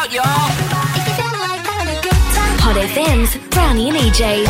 out, y'all. Hot FM's Brownie and EJ.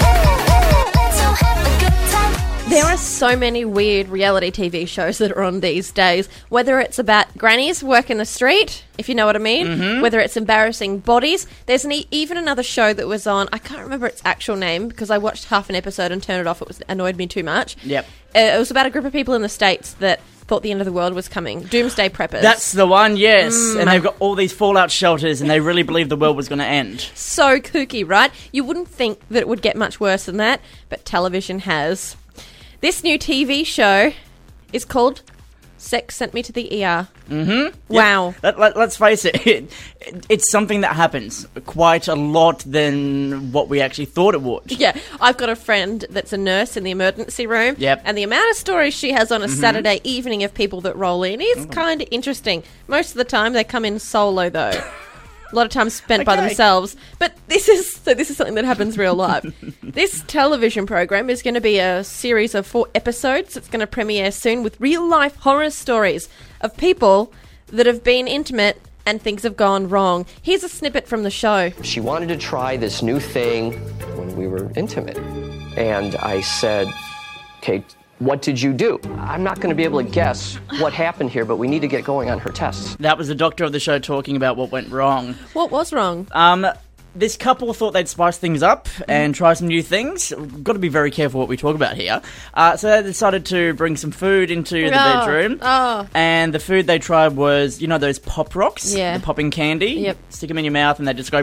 There are so many weird reality TV shows that are on these days, whether it's about grannies working the street, if you know what I mean, whether it's embarrassing bodies. There's even another show that was on, I can't remember its actual name because I watched half an episode and turned it off. It annoyed me too much. Yep. It was about a group of people in the States that thought the end of the world was coming. Doomsday Preppers. That's the one, yes. And they've got all these fallout shelters and they really believe the world was going to end. So kooky, right? You wouldn't think that it would get much worse than that, but television has. This new TV show is called Sex Sent Me to the ER. Wow. Let's face it, it's something that happens quite a lot than what we actually thought it would. Yeah, I've got a friend that's a nurse in the emergency room. Yep. And the amount of stories she has on a Saturday evening of people that roll in is kind of interesting. Most of the time they come in solo, though. A lot of time spent by themselves. But this is something that happens real life. This television program is going to be a series of 4 episodes. It's going to premiere soon with real-life horror stories of people that have been intimate and things have gone wrong. Here's a snippet from the show. She wanted to try this new thing when we were intimate. And I said, okay, what did you do? I'm not going to be able to guess what happened here, but we need to get going on her tests. That was the doctor of the show talking about what went wrong. What was wrong? This couple thought they'd spice things up and try some new things. We've got to be very careful what we talk about here. So they decided to bring some food into the bedroom. Oh. And the food they tried was, you know, those pop rocks? Yeah. The popping candy? Yep. Stick them in your mouth and they just go...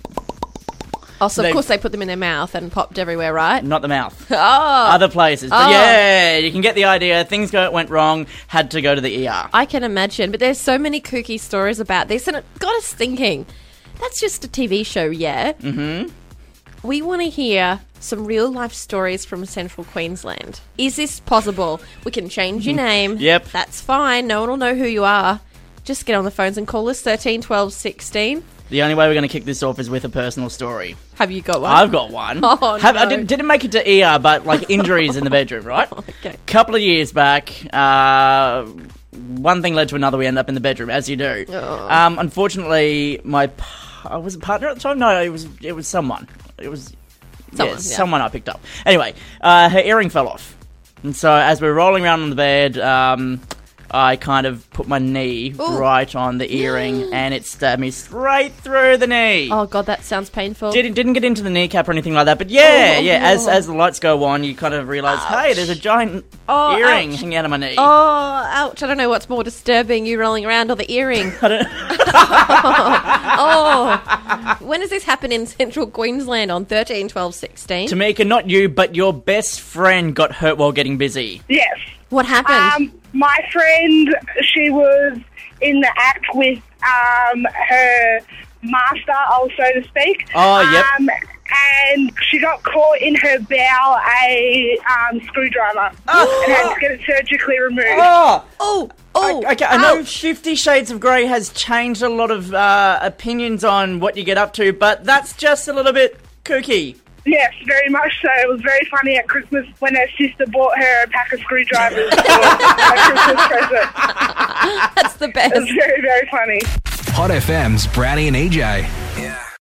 Oh, so of course they put them in their mouth and popped everywhere, right? Not the mouth. Oh. Other places. But yeah, you can get the idea. Things went wrong, had to go to the ER. I can imagine, but there's so many kooky stories about this, and it got us thinking, that's just a TV show, yeah? Mm-hmm. We want to hear some real-life stories from Central Queensland. Is this possible? We can change your name. Yep. That's fine. No one will know who you are. Just get on the phones and call us 13 12 16. The only way we're going to kick this off is with a personal story. Have you got one? I've got one. Oh, no. I didn't make it to ER, but like injuries in the bedroom, right? Okay. Couple of years back, one thing led to another. We end up in the bedroom, as you do. Oh. Unfortunately, was a partner at the time. No, it was someone. It was someone I picked up. Anyway, her earring fell off, and so as we're rolling around on the bed, I kind of put my knee right on the earring and it stabbed me straight through the knee. Oh, God, that sounds painful. Didn't get into the kneecap or anything like that, but as the lights go on, you kind of realise, hey, there's a giant earring hanging out of my knee. Oh, ouch. I don't know what's more disturbing, you rolling around or the earring. When does this happen in Central Queensland on 13 12 16? Tamika, not you, but your best friend got hurt while getting busy. Yes. What happened? My friend, she was in the act with her master, so to speak. Oh, yep. And she got caught in her bowel a screwdriver and had to get it surgically removed. Okay, I know 50 Shades of Grey has changed a lot of opinions on what you get up to, but that's just a little bit kooky. Yes, very much so. It was very funny at Christmas when her sister bought her a pack of screwdrivers for a Christmas present. That's the best. It was very, very funny. Hot FM's Brownie and EJ. Yeah.